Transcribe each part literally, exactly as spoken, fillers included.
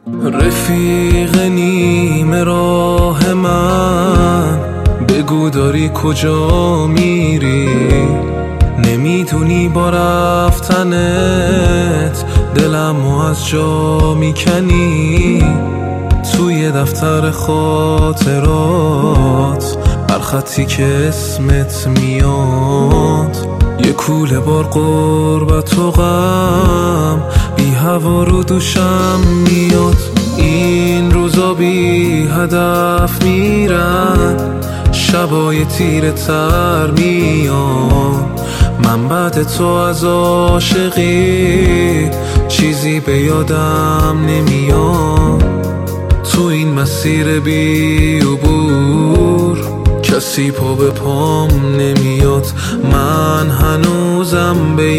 رفیق نیمه راه من، بگو داری کجا میری؟ نمیدونی با رفتنت دلمو از جا میکنی. توی دفتر خاطرات هر خطی که اسمت میاد یه کوله بار غربت و غم بی هوا رو دوشم میاد. این روزا بی هدف میرن، شبای تیره تر میان. من بعد تو از عاشقی چیزی به یادم نمیاد. تو این مسیر بی عبور کسی پا به پام نمیاد. من هنوزم به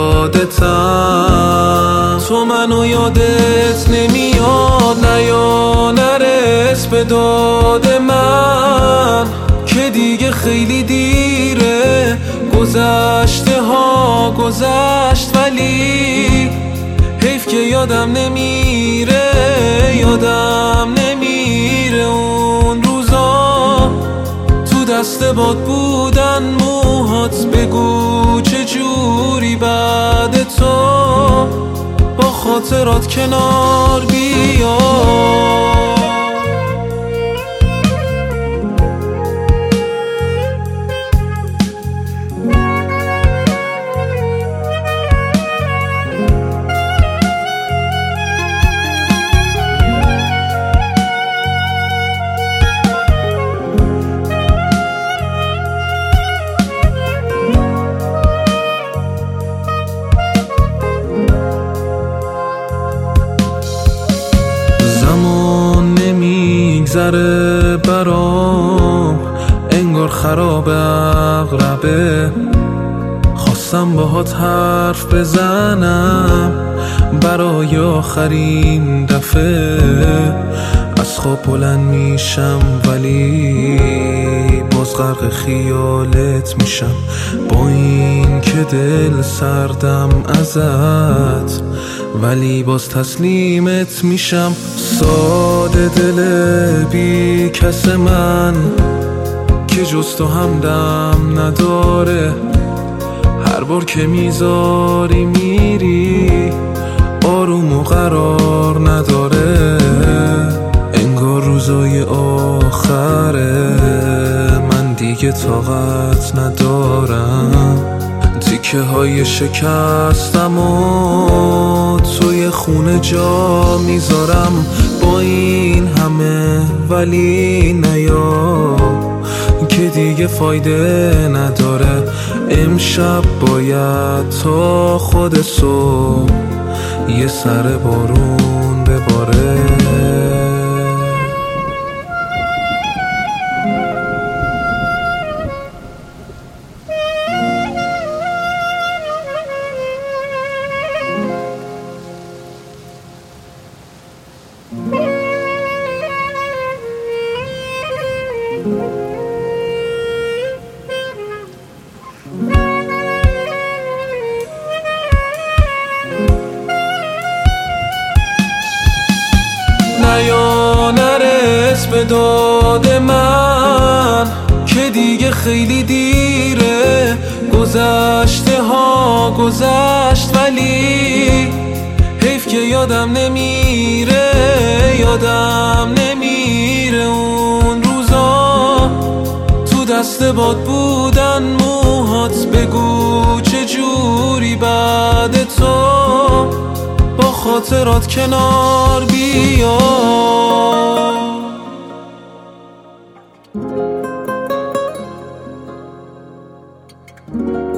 یادتم، تو منو یادت نمیاد. نیا نرس به داد من که دیگه خیلی دیره. گذشته ها گذشت ولی حیف که یادم نمیره، یادم نمیره اون روزا تو دست باد بودن موهات. بگو چجوری بعد تو با خاطرات کنار بیا. نمیگذره برام انگار خراب عقربه. خواستم باهات حرف بزنم برای آخرین دفعه. از خواب بلند میشم ولی باز غرق خیالت میشم. با این که دل سردم ازت ولی باز تسلیمت میشم. ساده دل بی کس من که جز تو همدم نداره. هر بار که میذاری میری آروم و قرار نداره. انگار روزای آخره من دیگه طاقت ندارم. تیکه های شکستم و توی خونه جا میذارم. با این همه ولی نیا که دیگه فایده نداره. امشب باید تا خود صبح یه سر بارون بباره. نیا نرس به داد من که دیگه خیلی دیره. گذشته ها گذشت ولی حیف که یادم نمیره، یادم نمیره اون روزا تو دست باد بودن موهات. بگو چجوری بعد تو با خاطرات کنار بیا.